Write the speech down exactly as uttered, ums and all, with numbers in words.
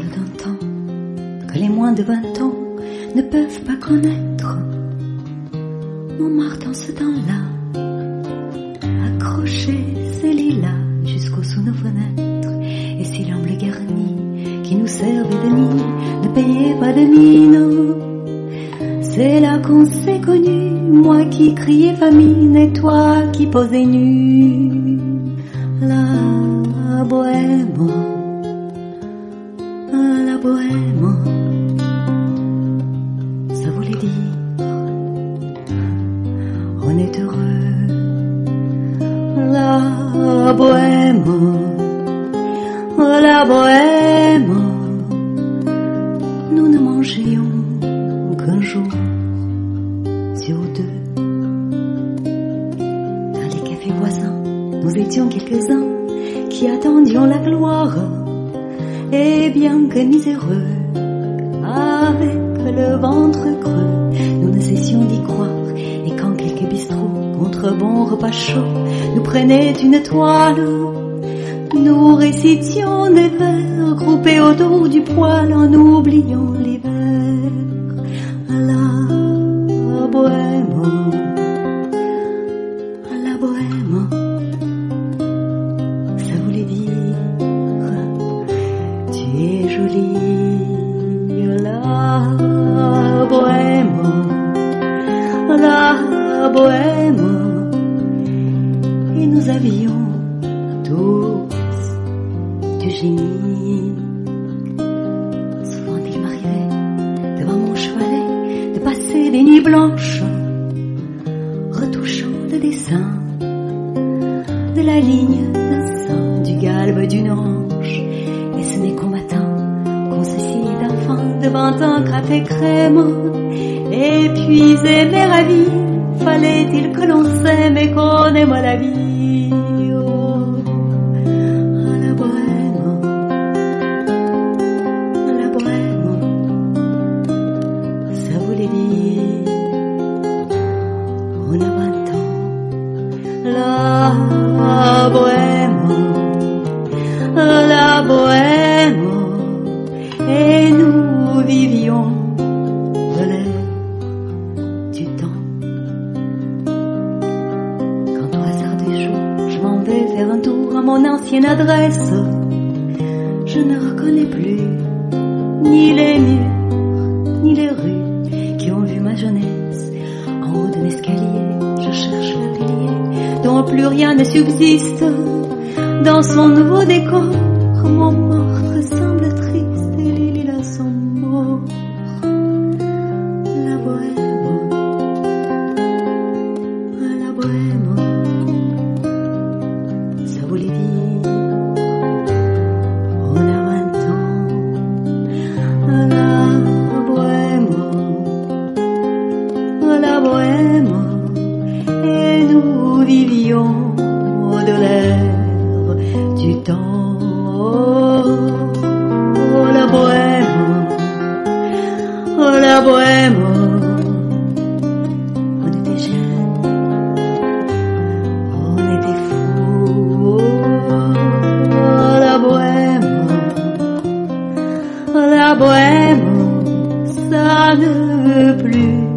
parle d'un temps que les moins de vingt ans ne peuvent pas connaître. Montmartre en ce temps-là accrochait ses lilas jusqu'au sous nos fenêtres, et si l'amble garni qui nous servait de nid ne payait pas de mine, c'est là qu'on s'est connus, moi qui criais famine et toi qui posais nu. La bohème, la bohème, ça voulait dire on est heureux. La bohème, la bohème, nous ne mangions qu'un jour sur deux. Dans les cafés voisins, nous étions quelques-uns qui attendions la gloire, et bien que miséreux, avec le ventre creux, nous ne cessions d'y croire. Et quand quelques bistrots, contre bon repas chaud, nous prenaient une toile, nous récitions des vers groupés autour du poêle en oubliant l'hiver. La bohème, la bohème, ça voulait dire tu es jolie. La bohème, la bohème, et nous avions tous du génie. Souvent il m'arrivait devant mon chevalet de passer des nuits blanches retouchant le dessin de la ligne d'un sein, du galbe d'une hanche, et ce n'est qu'au matin qu'on se sied d'enfant devant un café crème. Et puis aimer la vie, fallait-il que l'on s'aime et qu'on aime la vie. Oh, la bohème, la bohème, ça voulait dire on a vingt ans. La bohème, la bohème, et nous vivions de l'air du temps. Quand au hasard des jours, je m'en vais faire un tour à mon ancienne adresse, je ne reconnais plus ni les murs, ni les rues qui ont vu ma jeunesse. En haut d'un escalier, je cherche l'atelier dont plus rien ne subsiste. Dans son nouveau décor, Montmartre semble triste et les lilas sont morts. La bohème, la bohème, ça voulait dire on a vingt ans. La bohème, la bohème, et nous vivions de l'air du temps. Oh, la bohème, oh, la bohème, on était jeunes, on était fous. Oh, la bohème, la bohème, ça ne veut plus